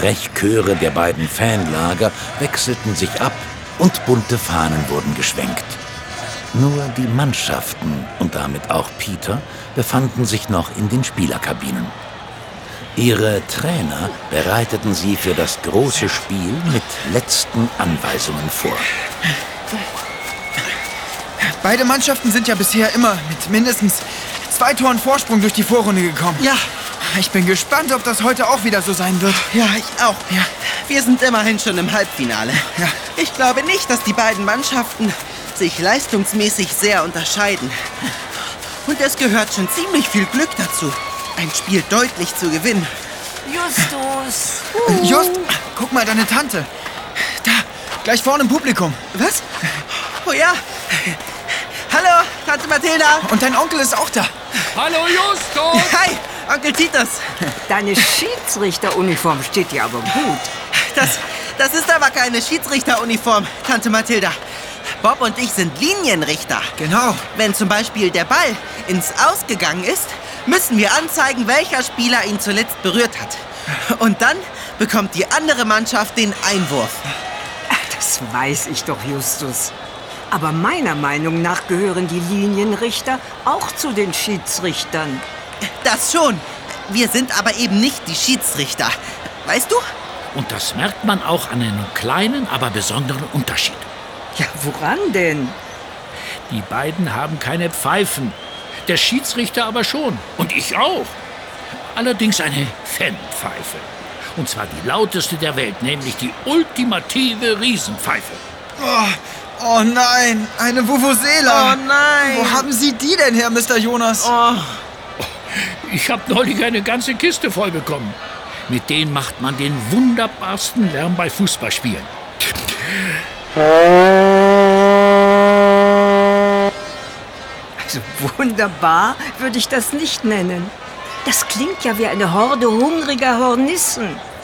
Sprechchöre der beiden Fanlager wechselten sich ab und bunte Fahnen wurden geschwenkt. Nur die Mannschaften und damit auch Peter befanden sich noch in den Spielerkabinen. Ihre Trainer bereiteten sie für das große Spiel mit letzten Anweisungen vor. Beide Mannschaften sind ja bisher immer mit mindestens 2 Toren Vorsprung durch die Vorrunde gekommen. Ja. Ich bin gespannt, ob das heute auch wieder so sein wird. Ja, ich auch. Ja. Wir sind immerhin schon im Halbfinale. Ja. Ich glaube nicht, dass die beiden Mannschaften sich leistungsmäßig sehr unterscheiden. Und es gehört schon ziemlich viel Glück dazu, ein Spiel deutlich zu gewinnen. Justus! Just, guck mal, deine Tante. Da, gleich vorne im Publikum. Was? Oh ja. Hallo, Tante Mathilda. Und dein Onkel ist auch da. Hallo Justus! Hi, Onkel Titus. Deine Schiedsrichteruniform steht dir aber gut. Das ist aber keine Schiedsrichteruniform, Tante Mathilda. Bob und ich sind Linienrichter. Genau. Wenn zum Beispiel der Ball ins Aus gegangen ist, müssen wir anzeigen, welcher Spieler ihn zuletzt berührt hat. Und dann bekommt die andere Mannschaft den Einwurf. Das weiß ich doch, Justus. Aber meiner Meinung nach gehören die Linienrichter auch zu den Schiedsrichtern. Das schon. Wir sind aber eben nicht die Schiedsrichter. Weißt du? Und das merkt man auch an einem kleinen, aber besonderen Unterschied. Ja, woran denn? Die beiden haben keine Pfeifen. Der Schiedsrichter aber schon. Und ich auch. Allerdings eine Fanpfeife. Und zwar die lauteste der Welt, nämlich die ultimative Riesenpfeife. Oh nein, eine Vuvuzela. Oh nein. Wo haben Sie die denn her, Mr. Jonas? Oh. Ich habe neulich eine ganze Kiste voll bekommen. Mit denen macht man den wunderbarsten Lärm bei Fußballspielen. Also wunderbar würde ich das nicht nennen. Das klingt ja wie eine Horde hungriger Hornissen.